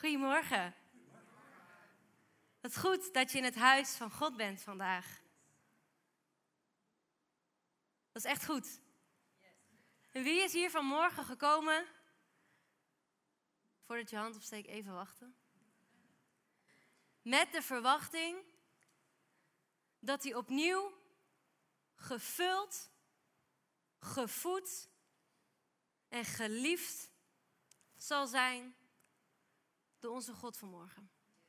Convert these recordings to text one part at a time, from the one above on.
Goedemorgen. Wat goed dat je in het huis van God bent vandaag. Dat is echt goed. En wie is hier vanmorgen gekomen? Voordat je hand opsteekt, even wachten. Met de verwachting dat hij opnieuw gevuld, gevoed en geliefd zal zijn door onze God vanmorgen.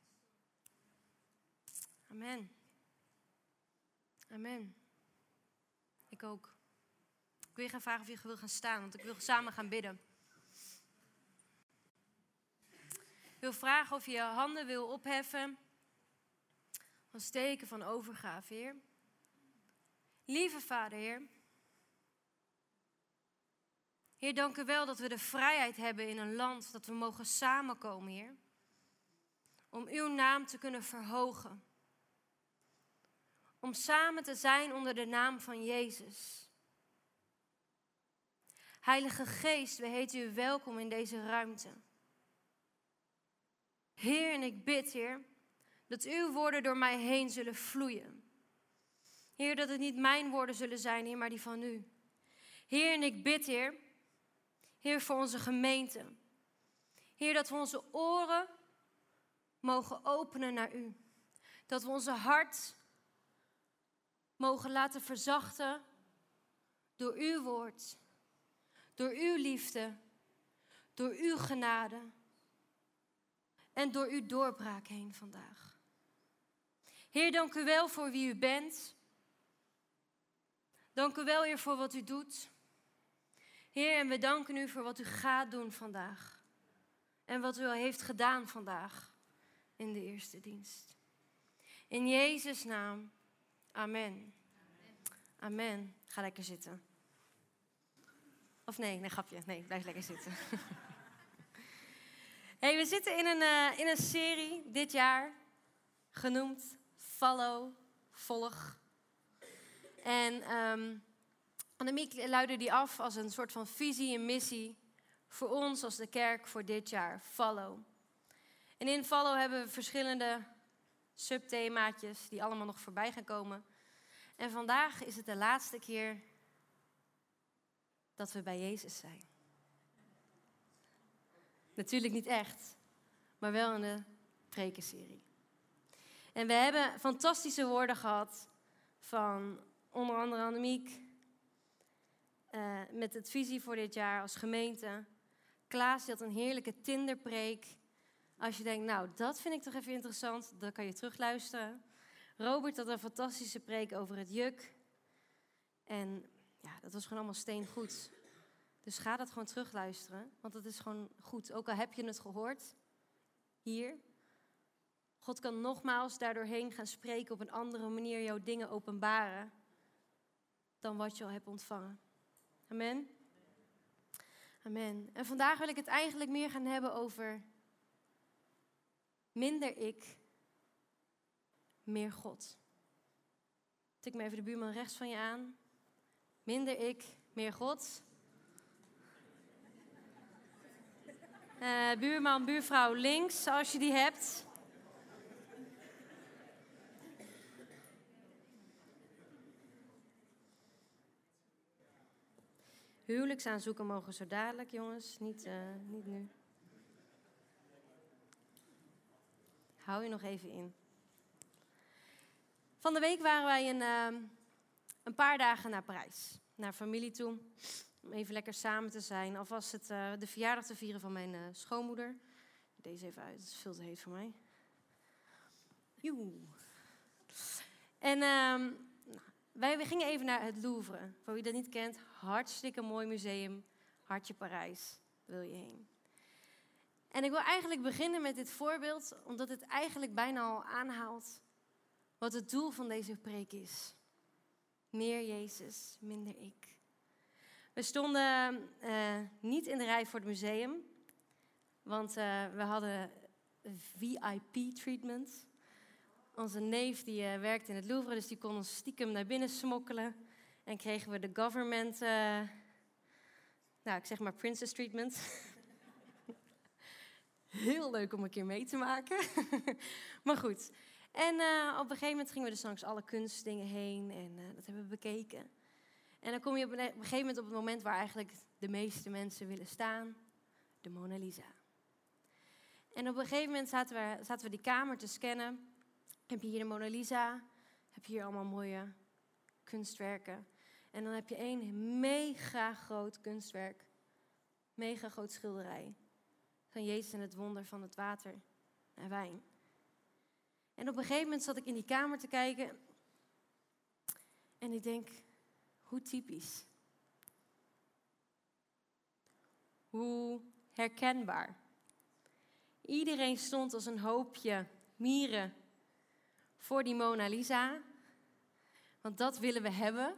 Amen. Amen. Ik ook. Ik wil je gaan vragen of je wil gaan staan, want ik wil samen gaan bidden. Ik wil vragen of je je handen wil opheffen. Als teken van overgave, Heer. Lieve Vader, Heer. Heer, dank u wel dat we de vrijheid hebben in een land, dat we mogen samenkomen, Heer. Om uw naam te kunnen verhogen. Om samen te zijn onder de naam van Jezus. Heilige Geest, we heten u welkom in deze ruimte. Heer, en ik bid, Heer, dat uw woorden door mij heen zullen vloeien. Heer, dat het niet mijn woorden zullen zijn, Heer, maar die van u. Heer, en ik bid, Heer, Heer, voor onze gemeente. Heer, dat we onze oren mogen openen naar u. Dat we onze hart mogen laten verzachten door uw woord. Door uw liefde. Door uw genade. En door uw doorbraak heen vandaag. Heer, dank u wel voor wie u bent. Dank u wel, Heer, voor wat u doet. Heer, en we danken u voor wat u gaat doen vandaag. En wat u al heeft gedaan vandaag in de eerste dienst. In Jezus' naam, amen. Amen. Ga lekker zitten. Of nee, grapje. Nee, blijf lekker zitten. Hey, we zitten in een serie dit jaar genoemd Follow, Volg. En Annemiek luidde die af als een soort van visie en missie voor ons als de kerk voor dit jaar. Follow. En in Follow hebben we verschillende subthemaatjes die allemaal nog voorbij gaan komen. En vandaag is het de laatste keer dat we bij Jezus zijn. Natuurlijk niet echt, maar wel in de prekenserie. En we hebben fantastische woorden gehad van onder andere Annemiek. Met het visie voor dit jaar als gemeente. Klaas die had een heerlijke Tinderpreek. Als je denkt, nou dat vind ik toch even interessant, dan kan je terugluisteren. Robert had een fantastische preek over het juk. En ja, dat was gewoon allemaal steengoed. Dus ga dat gewoon terugluisteren, want het is gewoon goed. Ook al heb je het gehoord, hier. God kan nogmaals daardoorheen gaan spreken op een andere manier, jouw dingen openbaren, dan wat je al hebt ontvangen. Amen? Amen. En vandaag wil ik het eigenlijk meer gaan hebben over minder ik, meer God. Tik maar even de buurman rechts van je aan. Minder ik, meer God. Buurman, buurvrouw links, als je die hebt. Huwelijksaanzoeken mogen zo dadelijk, jongens. Niet nu. Hou je nog even in. Van de week waren wij een paar dagen naar Parijs. Naar familie toe. Om even lekker samen te zijn. Alvast de verjaardag te vieren van mijn schoonmoeder. Deze even uit, het is veel te heet voor mij. Joe. En wij gingen even naar het Louvre. Voor wie dat niet kent, hartstikke mooi museum. Hartje Parijs, wil je heen. En ik wil eigenlijk beginnen met dit voorbeeld, omdat het eigenlijk bijna al aanhaalt wat het doel van deze preek is. Meer Jezus, minder ik. We stonden niet in de rij voor het museum, want we hadden VIP-treatment. Onze neef die werkte in het Louvre, dus die kon ons stiekem naar binnen smokkelen. En kregen we de government, ik zeg maar princess treatment. heel leuk om een keer mee te maken. Maar goed. En op een gegeven moment gingen we dus langs alle kunstdingen heen. En dat hebben we bekeken. En dan kom je op een gegeven moment op het moment waar eigenlijk de meeste mensen willen staan. De Mona Lisa. En op een gegeven moment zaten we die kamer te scannen. Heb je hier de Mona Lisa. Heb je hier allemaal mooie kunstwerken. En dan heb je één mega groot kunstwerk. Mega groot schilderij. Van Jezus en het wonder van het water en wijn. En op een gegeven moment zat ik in die kamer te kijken. En ik denk, hoe typisch. Hoe herkenbaar. Iedereen stond als een hoopje mieren voor die Mona Lisa. Want dat willen we hebben.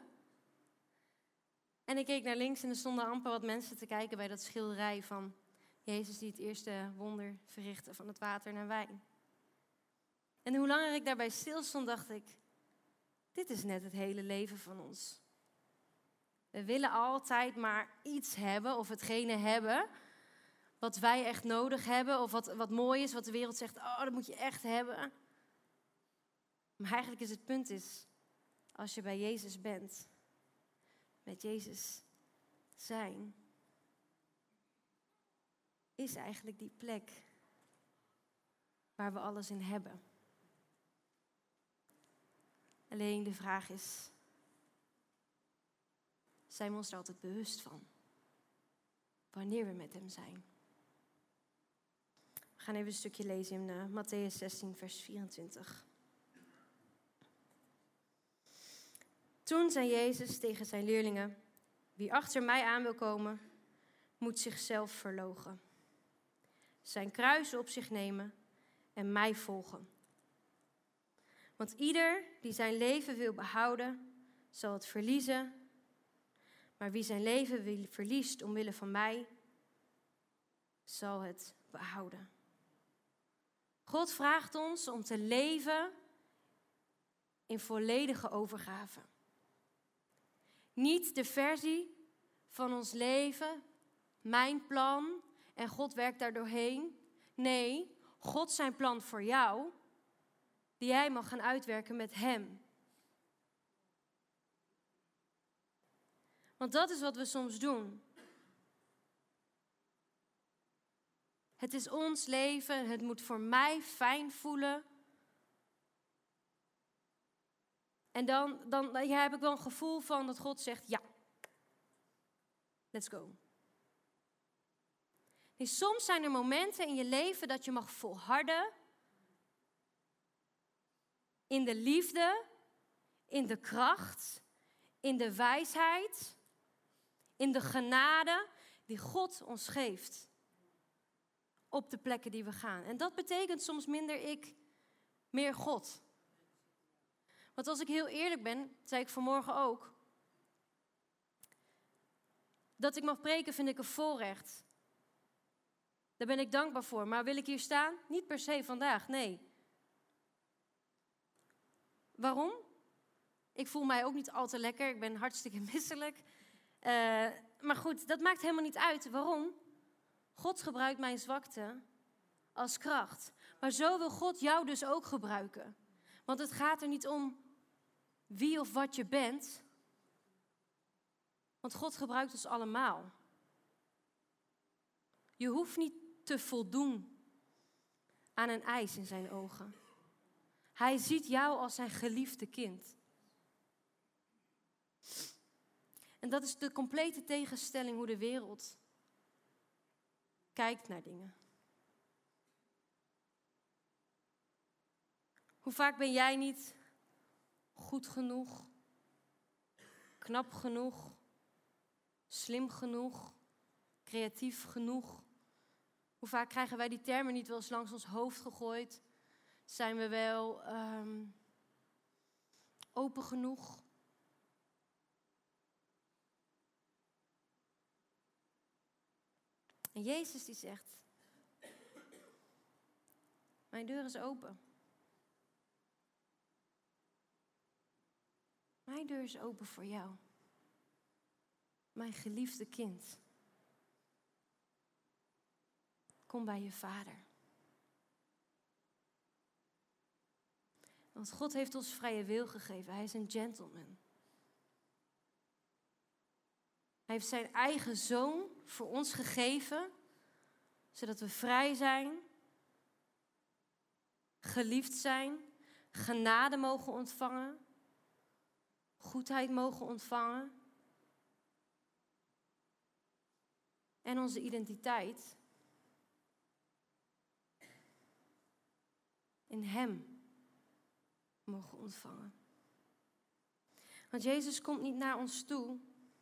En ik keek naar links en er stonden amper wat mensen te kijken bij dat schilderij van Jezus die het eerste wonder verrichtte van het water naar wijn. En hoe langer ik daarbij stilstond, dacht ik, dit is net het hele leven van ons. We willen altijd maar iets hebben of hetgene hebben wat wij echt nodig hebben. Of wat mooi is, wat de wereld zegt, oh dat moet je echt hebben. Maar eigenlijk is het punt als je bij Jezus bent, met Jezus zijn, is eigenlijk die plek waar we alles in hebben. Alleen de vraag is, zijn we ons er altijd bewust van? Wanneer we met hem zijn. We gaan even een stukje lezen in Mattheüs 16, vers 24. Toen zei Jezus tegen zijn leerlingen, wie achter mij aan wil komen, moet zichzelf verloochenen. Zijn kruis op zich nemen en mij volgen. Want ieder die zijn leven wil behouden, zal het verliezen. Maar wie zijn leven verliest omwille van mij, zal het behouden. God vraagt ons om te leven in volledige overgave. Niet de versie van ons leven, mijn plan en God werkt daar doorheen. Nee, God zijn plan voor jou, die jij mag gaan uitwerken met hem. Want dat is wat we soms doen. Het is ons leven, het moet voor mij fijn voelen. En dan heb ik wel een gevoel van dat God zegt, ja, let's go. Nee, soms zijn er momenten in je leven dat je mag volharden. In de liefde, in de kracht, in de wijsheid, in de genade die God ons geeft. Op de plekken die we gaan. En dat betekent soms minder ik, meer God. Want als ik heel eerlijk ben, zei ik vanmorgen ook, dat ik mag preken vind ik een voorrecht. Daar ben ik dankbaar voor. Maar wil ik hier staan? Niet per se vandaag, nee. Waarom? Ik voel mij ook niet al te lekker. Ik ben hartstikke misselijk. Maar goed, dat maakt helemaal niet uit. Waarom? God gebruikt mijn zwakte als kracht. Maar zo wil God jou dus ook gebruiken. Want het gaat er niet om wie of wat je bent. Want God gebruikt ons allemaal. Je hoeft niet te voldoen aan een eis in zijn ogen. Hij ziet jou als zijn geliefde kind. En dat is de complete tegenstelling hoe de wereld kijkt naar dingen. Hoe vaak ben jij niet goed genoeg, knap genoeg, slim genoeg, creatief genoeg? Hoe vaak krijgen wij die termen niet wel eens langs ons hoofd gegooid? Zijn we wel open genoeg? En Jezus die zegt, mijn deur is open. Mijn deur is open voor jou. Mijn geliefde kind. Kom bij je vader. Want God heeft ons vrije wil gegeven. Hij is een gentleman. Hij heeft zijn eigen zoon voor ons gegeven, zodat we vrij zijn, geliefd zijn, genade mogen ontvangen, goedheid mogen ontvangen. En onze identiteit in hem mogen ontvangen. Want Jezus komt niet naar ons toe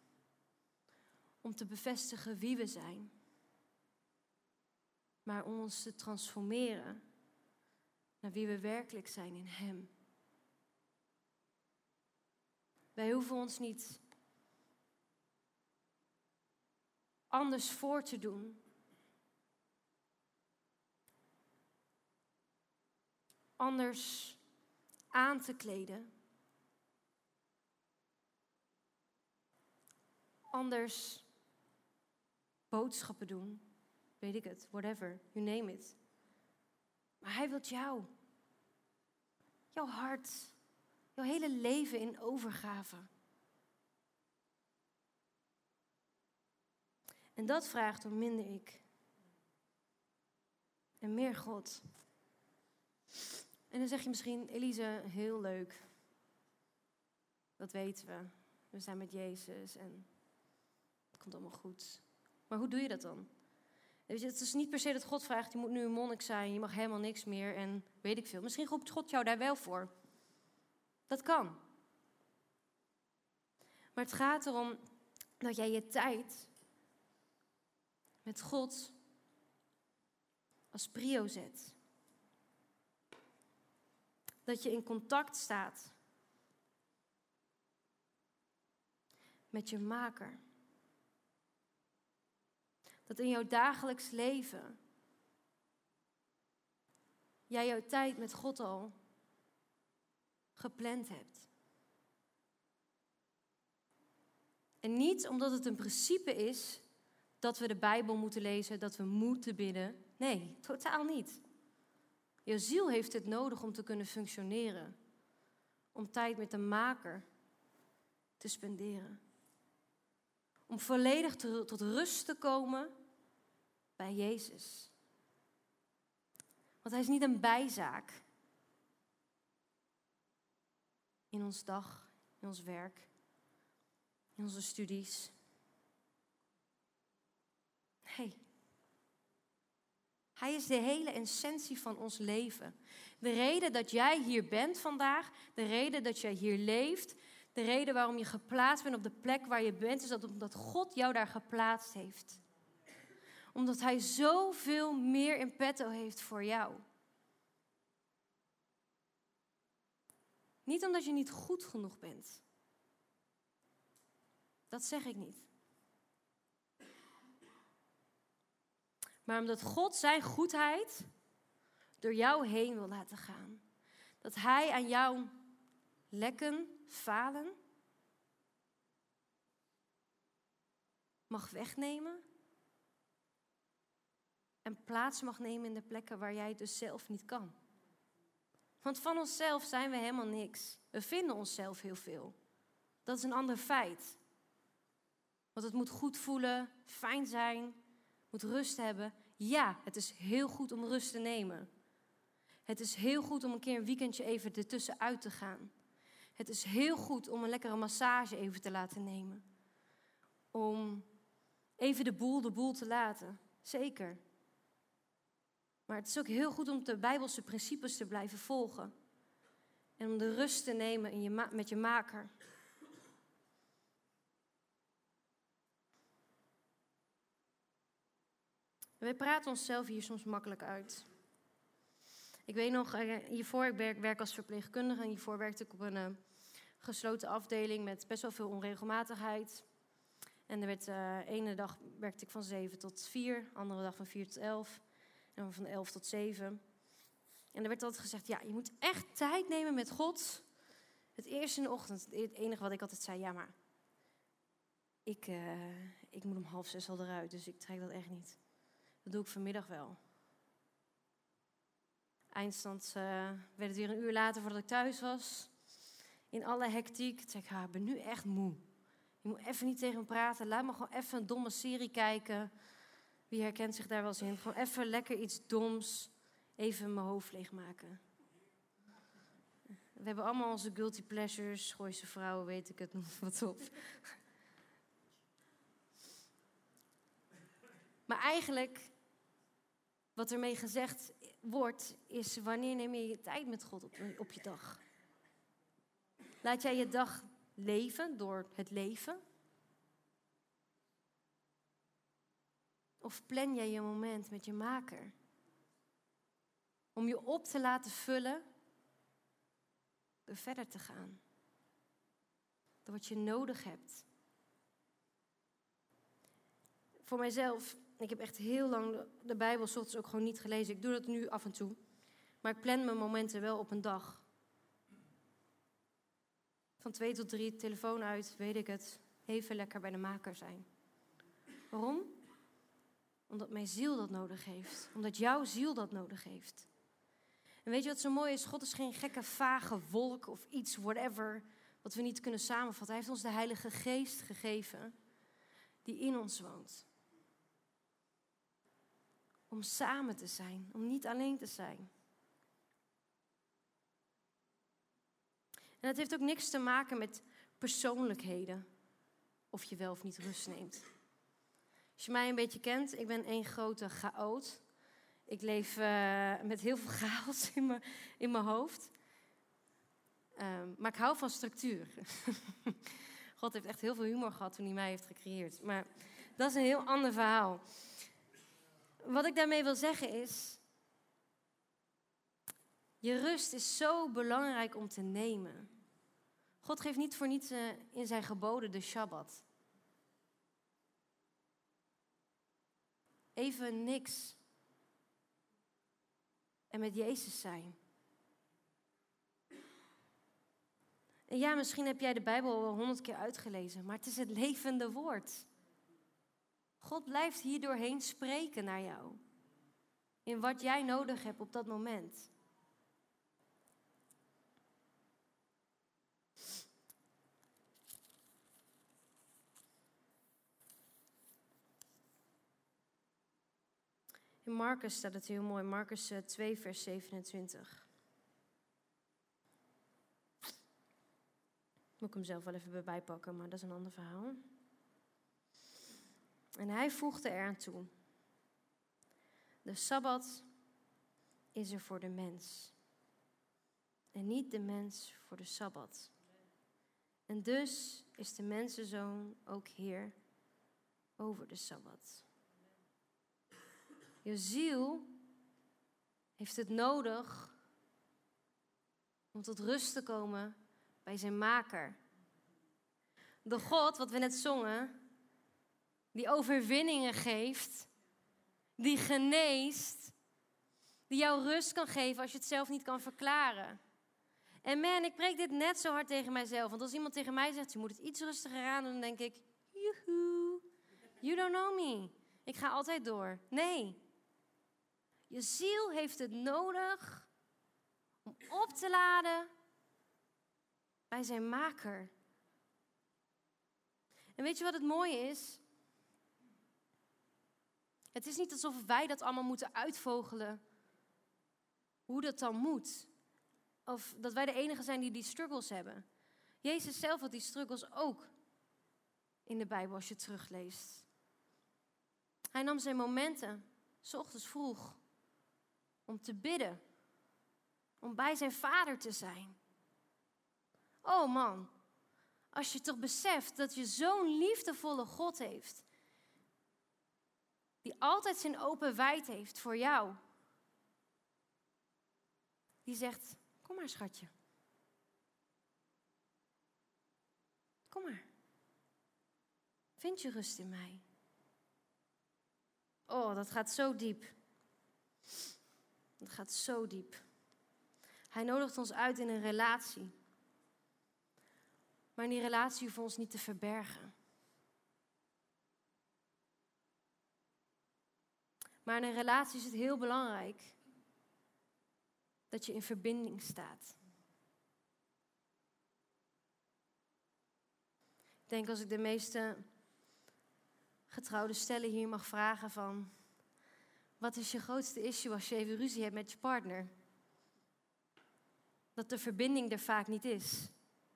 om te bevestigen wie we zijn, maar om ons te transformeren naar wie we werkelijk zijn in hem. Wij hoeven ons niet anders voor te doen, anders aan te kleden, anders boodschappen doen, weet ik het, whatever, you name it. Maar hij wil jou, jouw hart, jouw hele leven in overgave. En dat vraagt om minder ik en meer God. En dan zeg je misschien, Elise, heel leuk. Dat weten we. We zijn met Jezus en het komt allemaal goed. Maar hoe doe je dat dan? Weet je, het is niet per se dat God vraagt, je moet nu een monnik zijn, je mag helemaal niks meer en weet ik veel. Misschien roept God jou daar wel voor. Dat kan. Maar het gaat erom dat jij je tijd met God als prio zet. Dat je in contact staat met je maker. Dat in jouw dagelijks leven jij jouw tijd met God al gepland hebt. En niet omdat het een principe is dat we de Bijbel moeten lezen, dat we moeten bidden. Nee, totaal niet. Je ziel heeft het nodig om te kunnen functioneren. Om tijd met de maker te spenderen. Om volledig tot rust te komen bij Jezus. Want hij is niet een bijzaak. In ons dag, in ons werk, in onze studies. Nee. Hij is de hele essentie van ons leven. De reden dat jij hier bent vandaag, de reden dat jij hier leeft, de reden waarom je geplaatst bent op de plek waar je bent, is dat omdat God jou daar geplaatst heeft. Omdat hij zoveel meer in petto heeft voor jou. Niet omdat je niet goed genoeg bent. Dat zeg ik niet. Maar omdat God zijn goedheid door jou heen wil laten gaan. Dat hij aan jouw lekken, falen mag wegnemen. En plaats mag nemen in de plekken waar jij het dus zelf niet kan. Want van onszelf zijn we helemaal niks. We vinden onszelf heel veel. Dat is een ander feit. Want het moet goed voelen, fijn zijn, moet rust hebben. Ja, het is heel goed om rust te nemen. Het is heel goed om een keer een weekendje even ertussenuit te gaan. Het is heel goed om een lekkere massage even te laten nemen. Om even de boel te laten. Zeker. Maar het is ook heel goed om de Bijbelse principes te blijven volgen. En om de rust te nemen met je maker. Wij praten onszelf hier soms makkelijk uit. Ik weet nog, hiervoor, ik werk als verpleegkundige. En hiervoor werkte ik op een gesloten afdeling met best wel veel onregelmatigheid. En er werd, ene dag werkte ik van 7 tot 4, andere dag van 4 tot 11. En dan van 11 tot 7. En er werd altijd gezegd, ja, je moet echt tijd nemen met God. Het eerst in de ochtend. Het enige wat ik altijd zei, ja, maar ik moet om 5:30 al eruit, dus ik trek dat echt niet. Dat doe ik vanmiddag wel. Eindstand werd het weer 1 uur later voordat ik thuis was. In alle hectiek. Toen zei ik, ik ben nu echt moe. Je moet even niet tegen me praten. Laat me gewoon even een domme serie kijken. Wie herkent zich daar wel eens in? Gewoon even lekker iets doms. Even mijn hoofd leegmaken. We hebben allemaal onze guilty pleasures. Gooise vrouwen, weet ik het, noem wat op. Maar eigenlijk, wat ermee gezegd wordt, is wanneer neem je je tijd met God op je dag? Laat jij je dag leven door het leven? Of plan jij je moment met je maker? Om je op te laten vullen door verder te gaan. Door wat je nodig hebt. Voor mijzelf, ik heb echt heel lang de Bijbel 's ochtends ook gewoon niet gelezen. Ik doe dat nu af en toe. Maar ik plan mijn momenten wel op een dag. Van 2 tot 3, telefoon uit, weet ik het. Even lekker bij de maker zijn. Waarom? Omdat mijn ziel dat nodig heeft. Omdat jouw ziel dat nodig heeft. En weet je wat zo mooi is? God is geen gekke, vage wolk of iets, whatever, wat we niet kunnen samenvatten. Hij heeft ons de Heilige Geest gegeven, die in ons woont. Om samen te zijn, om niet alleen te zijn. En het heeft ook niks te maken met persoonlijkheden. Of je wel of niet rust neemt. Als je mij een beetje kent, ik ben één grote chaot. Ik leef met heel veel chaos in mijn hoofd. Maar ik hou van structuur. God heeft echt heel veel humor gehad toen hij mij heeft gecreëerd. Maar dat is een heel ander verhaal. Wat ik daarmee wil zeggen is, je rust is zo belangrijk om te nemen. God geeft niet voor niets in zijn geboden de Shabbat. Even niks. En met Jezus zijn. En ja, misschien heb jij de Bijbel wel 100 keer uitgelezen, maar het is het levende woord. God blijft hier doorheen spreken naar jou. In wat jij nodig hebt op dat moment. In Marcus staat het heel mooi. Marcus 2 vers 27. Moet ik hem zelf wel even bijpakken, maar dat is een ander verhaal. En hij voegde eraan toe. De Sabbat is er voor de mens. En niet de mens voor de Sabbat. En dus is de mensenzoon ook Heer over de Sabbat. Je ziel heeft het nodig om tot rust te komen bij zijn maker. De God, wat we net zongen, die overwinningen geeft, die geneest, die jou rust kan geven als je het zelf niet kan verklaren. En man, ik preek dit net zo hard tegen mijzelf. Want als iemand tegen mij zegt, je moet het iets rustiger aan doen, dan denk ik, joehoe, you don't know me. Ik ga altijd door. Nee. Je ziel heeft het nodig om op te laden bij zijn maker. En weet je wat het mooie is? Het is niet alsof wij dat allemaal moeten uitvogelen. Hoe dat dan moet. Of dat wij de enige zijn die struggles hebben. Jezus zelf had die struggles ook in de Bijbel als je terugleest. Hij nam zijn momenten, 's ochtends vroeg, om te bidden. Om bij zijn vader te zijn. Oh man, als je toch beseft dat je zo'n liefdevolle God heeft. Die altijd zijn open wijd heeft voor jou. Die zegt, kom maar schatje. Kom maar. Vind je rust in mij? Oh, dat gaat zo diep. Dat gaat zo diep. Hij nodigt ons uit in een relatie. Maar in die relatie hoeven we ons niet te verbergen. Maar in een relatie is het heel belangrijk dat je in verbinding staat. Ik denk als ik de meeste getrouwde stellen hier mag vragen van... Wat is je grootste issue als je even ruzie hebt met je partner? Dat de verbinding er vaak niet is.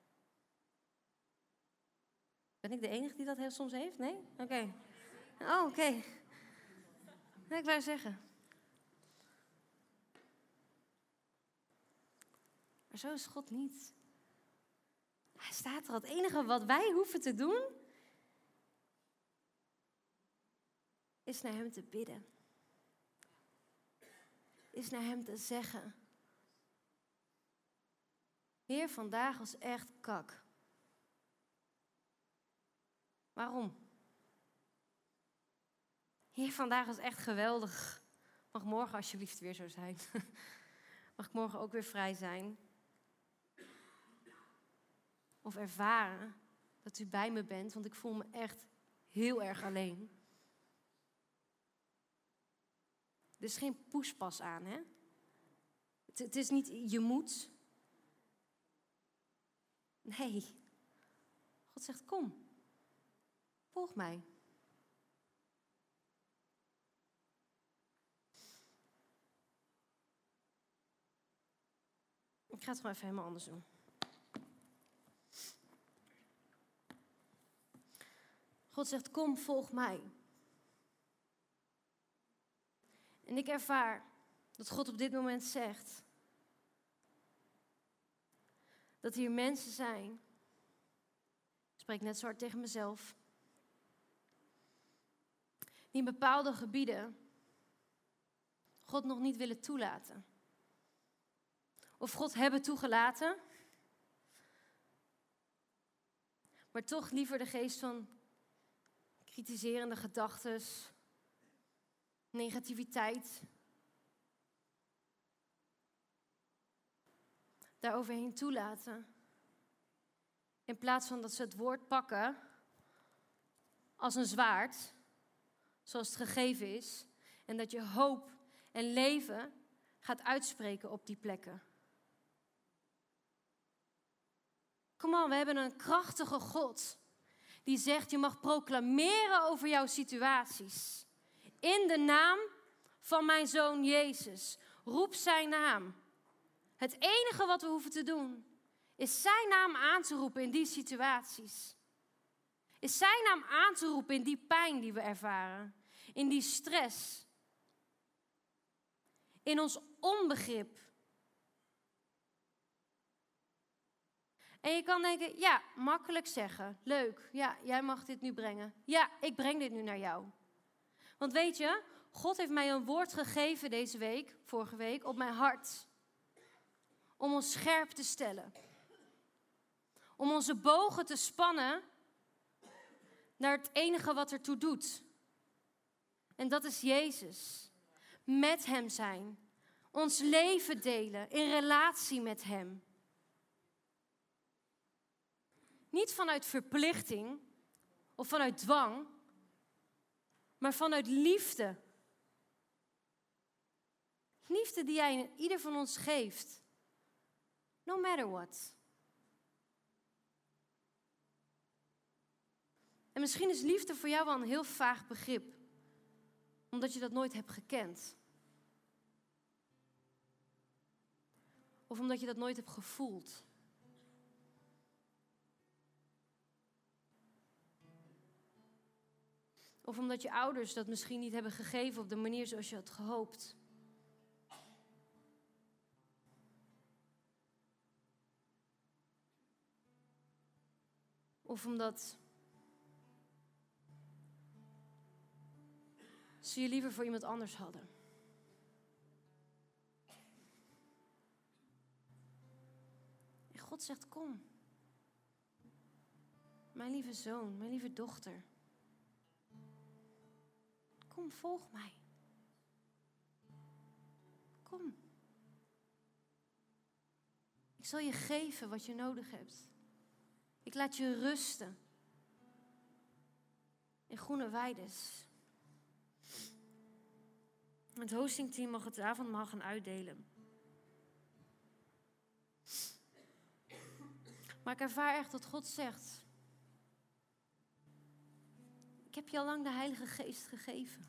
Ben ik de enige die dat soms heeft? Nee? Oké. Oh, oké. Ik wou zeggen. Maar zo is God niet. Hij staat er. Het enige wat wij hoeven te doen, is naar hem te bidden. Is naar hem te zeggen: Heer, vandaag was echt kak. Waarom? Heer, vandaag was echt geweldig. Mag morgen alsjeblieft weer zo zijn? Mag ik morgen ook weer vrij zijn? Of ervaren dat u bij me bent, want ik voel me echt heel erg alleen. Er is geen poespas aan, hè? Het is niet je moet. Nee. God zegt, kom. Volg mij. Ik ga het gewoon even helemaal anders doen. God zegt, kom, volg mij. En ik ervaar dat God op dit moment zegt dat hier mensen zijn, ik spreek net zo hard tegen mezelf, die in bepaalde gebieden God nog niet willen toelaten. Of God hebben toegelaten, maar toch liever de geest van kritiserende gedachten, negativiteit, daaroverheen toelaten. In plaats van dat ze het woord pakken als een zwaard, zoals het gegeven is, en dat je hoop en leven gaat uitspreken op die plekken. Kom on, we hebben een krachtige God die zegt, je mag proclameren over jouw situaties. In de naam van mijn zoon Jezus. Roep zijn naam. Het enige wat we hoeven te doen, is zijn naam aan te roepen in die situaties. Is zijn naam aan te roepen in die pijn die we ervaren. In die stress. In ons onbegrip. En je kan denken, ja, makkelijk zeggen. Leuk, ja, jij mag dit nu brengen. Ja, ik breng dit nu naar jou. Want weet je, God heeft mij een woord gegeven deze week, vorige week, op mijn hart. Om ons scherp te stellen. Om onze bogen te spannen naar het enige wat ertoe doet. En dat is Jezus. Met hem zijn. Ons leven delen in relatie met hem. Niet vanuit verplichting of vanuit dwang, maar vanuit liefde. Liefde die hij ieder van ons geeft. No matter what. En misschien is liefde voor jou wel een heel vaag begrip. Omdat je dat nooit hebt gekend. Of omdat je dat nooit hebt gevoeld. Of omdat je ouders dat misschien niet hebben gegeven op de manier zoals je had gehoopt. Of omdat ze je liever voor iemand anders hadden. En God zegt, kom. Mijn lieve zoon, mijn lieve dochter. Kom, volg mij. Kom. Ik zal je geven wat je nodig hebt. Ik laat je rusten. In groene weides. Het hostingteam mag het avondmaal gaan uitdelen. Maar ik ervaar echt dat God zegt: ik heb je al lang de Heilige Geest gegeven.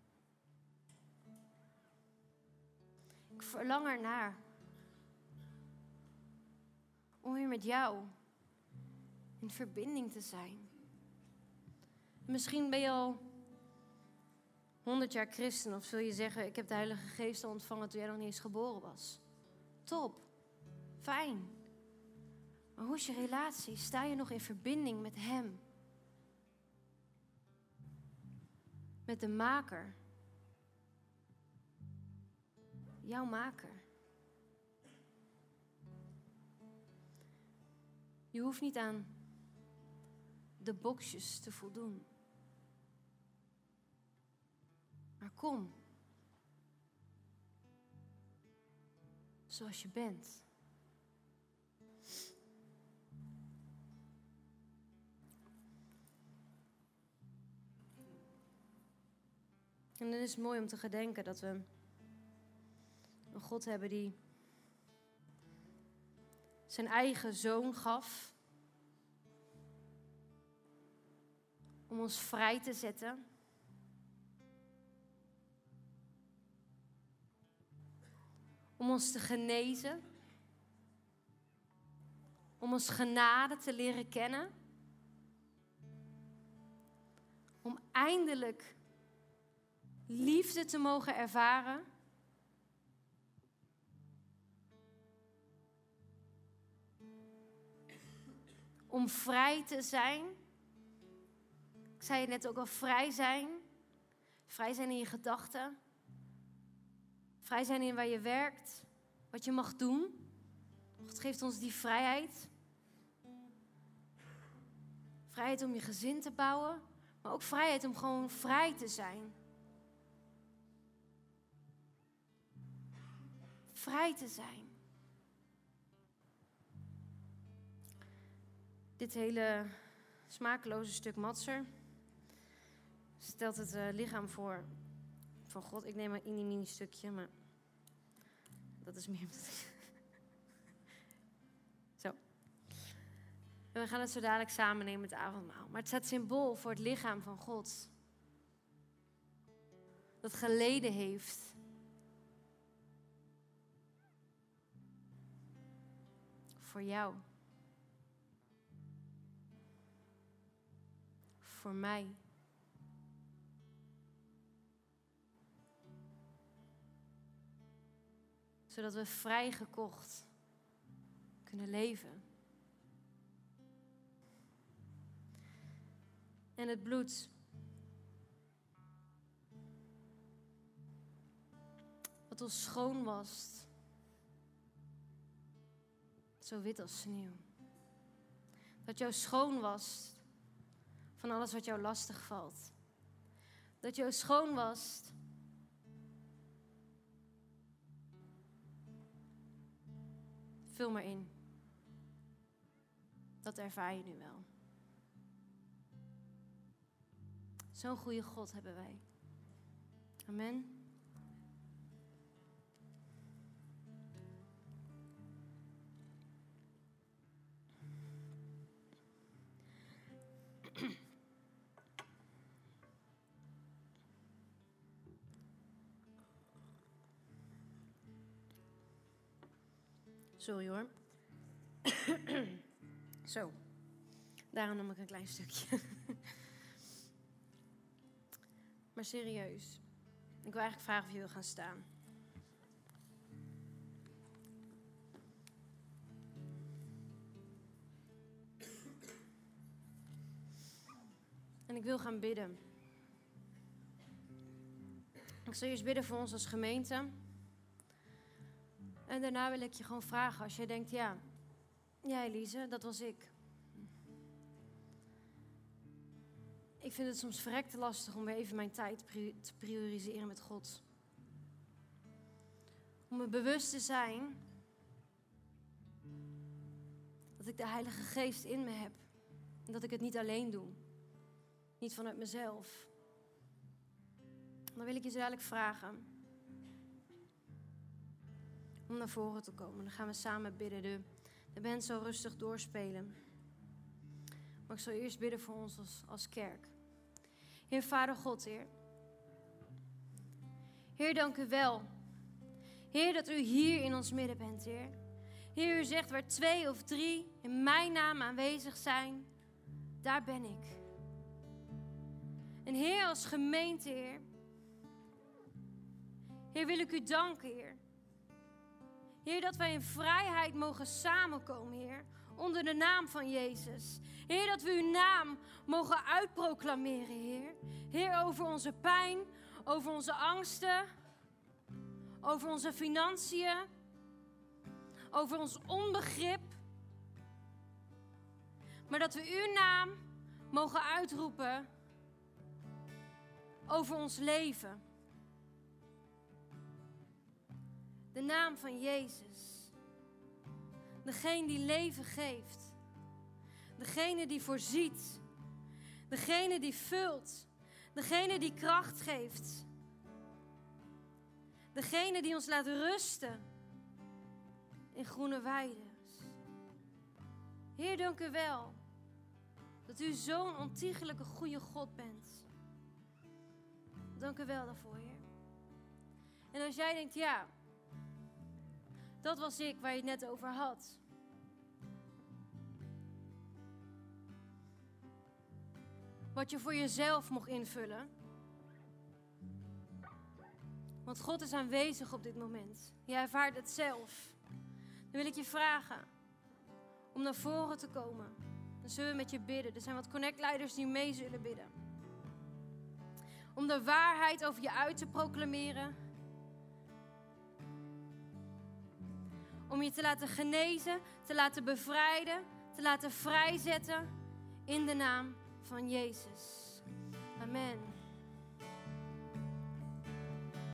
Ik verlang ernaar om weer met jou in verbinding te zijn. Misschien ben je al 100 jaar christen of zul je zeggen: ik heb de Heilige Geest al ontvangen toen jij nog niet eens geboren was. Top, fijn. Maar hoe is je relatie? Sta je nog in verbinding met Hem? Met de Maker. Jouw Maker. Je hoeft niet aan de boxjes te voldoen. Maar kom. Zoals je bent. En het is mooi om te gedenken dat we een God hebben die zijn eigen zoon gaf om ons vrij te zetten. Om ons te genezen. Om ons genade te leren kennen. Om eindelijk liefde te mogen ervaren. Om vrij te zijn. Ik zei het net ook al, vrij zijn. Vrij zijn in je gedachten. Vrij zijn in waar je werkt. Wat je mag doen. God geeft ons die vrijheid. Vrijheid om je gezin te bouwen. Maar ook vrijheid om gewoon vrij te zijn. Vrij te zijn. Dit hele smakeloze stuk matser stelt het lichaam voor van God. Ik neem een mini stukje, maar dat is meer. Zo. En we gaan het zo dadelijk samen nemen, het avondmaal. Maar het staat symbool voor het lichaam van God. Dat geleden heeft. Voor jou. Voor mij. Zodat we vrijgekocht kunnen leven. En het bloed. Wat ons schoon wast. Zo wit als sneeuw. Dat jou schoon wast van alles wat jou lastig valt. Dat jou schoon wast vul maar in. Dat ervaar je nu wel. Zo'n goede God hebben wij. Amen. Sorry hoor. Zo. Daarom nam ik een klein stukje. Maar serieus. Ik wil eigenlijk vragen of je wil gaan staan. En ik wil gaan bidden. Ik zal eerst bidden voor ons als gemeente. En daarna wil ik je gewoon vragen als jij denkt, ja Elise, dat was ik. Ik vind het soms verrekte lastig om weer even mijn tijd te prioriseren met God. Om me bewust te zijn dat ik de Heilige Geest in me heb. En dat ik het niet alleen doe. Niet vanuit mezelf. Dan wil ik je zo dadelijk vragen om naar voren te komen. Dan gaan we samen bidden. De band zal rustig doorspelen. Maar ik zal eerst bidden voor ons als kerk. Heer, Vader God, Heer. Heer, dank u wel. Heer, dat u hier in ons midden bent, Heer. Heer, u zegt waar 2 of 3 in mijn naam aanwezig zijn, daar ben ik. En Heer, als gemeente, Heer. Heer, wil ik u danken, Heer. Heer, dat wij in vrijheid mogen samenkomen, Heer. Onder de naam van Jezus. Heer, dat we uw naam mogen uitproclameren, Heer. Heer, over onze pijn, over onze angsten, over onze financiën, over ons onbegrip. Maar dat we uw naam mogen uitroepen over ons leven. De naam van Jezus. Degene die leven geeft. Degene die voorziet. Degene die vult. Degene die kracht geeft. Degene die ons laat rusten in groene weiden. Heer, dank u wel dat u zo'n ontiegelijke goede God bent. Dank u wel daarvoor, Heer. En als jij denkt, ja, dat was ik waar je het net over had. Wat je voor jezelf mocht invullen. Want God is aanwezig op dit moment. Je ervaart het zelf. Dan wil ik je vragen om naar voren te komen. Dan zullen we met je bidden. Er zijn wat connectleiders die mee zullen bidden. Om de waarheid over je uit te proclameren. Om je te laten genezen, te laten bevrijden, te laten vrijzetten in de naam van Jezus.